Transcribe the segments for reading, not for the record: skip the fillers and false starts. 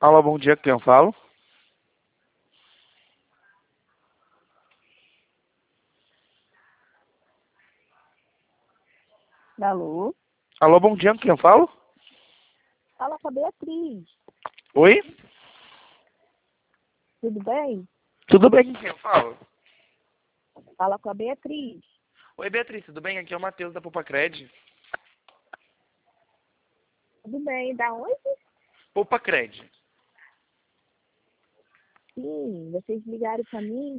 Alô, bom dia, com quem eu falo? Alô? Alô, bom dia, com quem eu falo? Fala com a Beatriz. Oi? Tudo bem? Tudo bem, com quem eu falo? Fala com a Beatriz. Oi, Beatriz, tudo bem? Aqui é o Matheus da Poupa-Cred. Tudo bem. Da onde? Poupa-Cred. Sim, vocês ligaram para mim?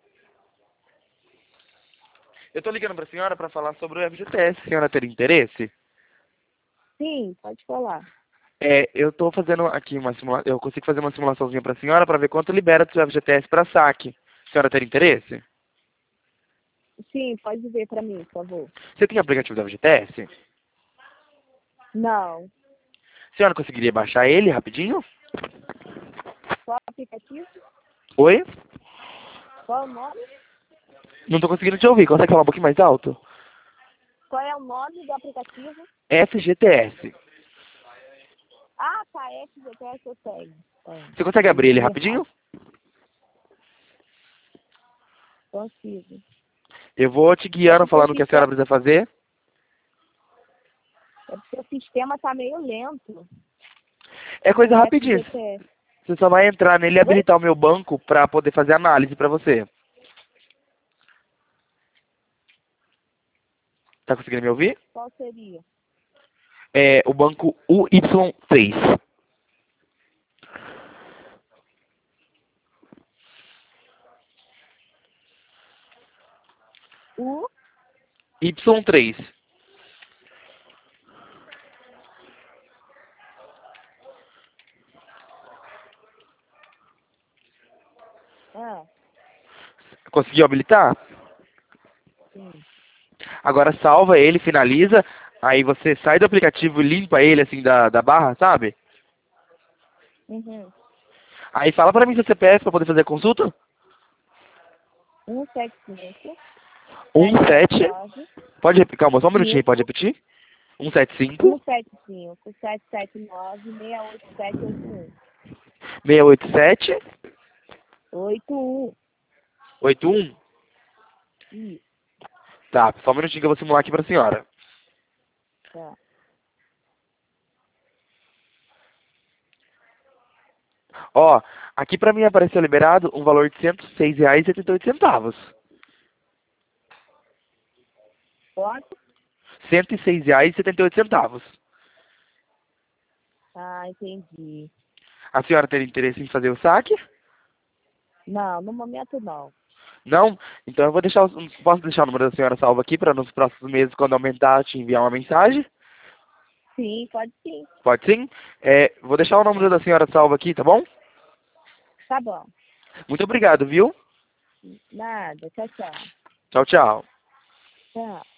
Eu tô ligando pra senhora pra falar sobre o FGTS. A senhora teria interesse? Sim, pode falar. Eu tô fazendo aqui uma simulação. Eu consigo fazer uma simulaçãozinha pra senhora pra ver quanto libera do seu FGTS pra saque. A senhora teria interesse? Sim, pode ver para mim, por favor. Você tem aplicativo do FGTS? Não. A senhora conseguiria baixar ele rapidinho? Qual o aplicativo? Oi? Qual é o nome? Não tô conseguindo te ouvir. Consegue falar um pouquinho mais alto? Qual é o nome do aplicativo? FGTS. Ah, tá, FGTS eu tenho. Você consegue Eu abrir ele li errado. rapidinho? Consigo. Eu vou te É guiando, porque o falando o que a senhora sistema, precisa fazer. é porque o sistema tá meio lento É com coisa o rapidinha. FGTS. Você só vai entrar nele e Oi? habilitar o meu banco pra poder fazer análise pra você. Tá conseguindo me ouvir? Qual seria? É o banco UY3. O? Y3. Ah, Conseguiu habilitar? sim. Agora salva ele, finaliza. Aí você sai do aplicativo e limpa ele assim da barra, sabe? Uhum. Aí fala pra mim seu CPF pra poder fazer a consulta. 175 17. 779 Pode repetir, calma, só um minutinho, pode isso, repetir? 175 175 779 68781. 687 81. 81. Isso, Tá, só um minutinho que eu vou simular aqui pra senhora. tá. Ó, aqui pra mim apareceu liberado um valor de R$ 106,78. Quanto? R$ 106,78. Ah, entendi. A senhora teria interesse em fazer o saque? Não, no momento não. Não? Então eu vou deixar, posso deixar o número da senhora salvo aqui para nos próximos meses, quando aumentar, te enviar uma mensagem? Sim, pode sim. Pode sim? Vou deixar o número Tá, da senhora salvo aqui, tá bom? tá bom. Muito obrigado, viu? Nada. Tchau, tchau. Tchau, tchau. Tchau.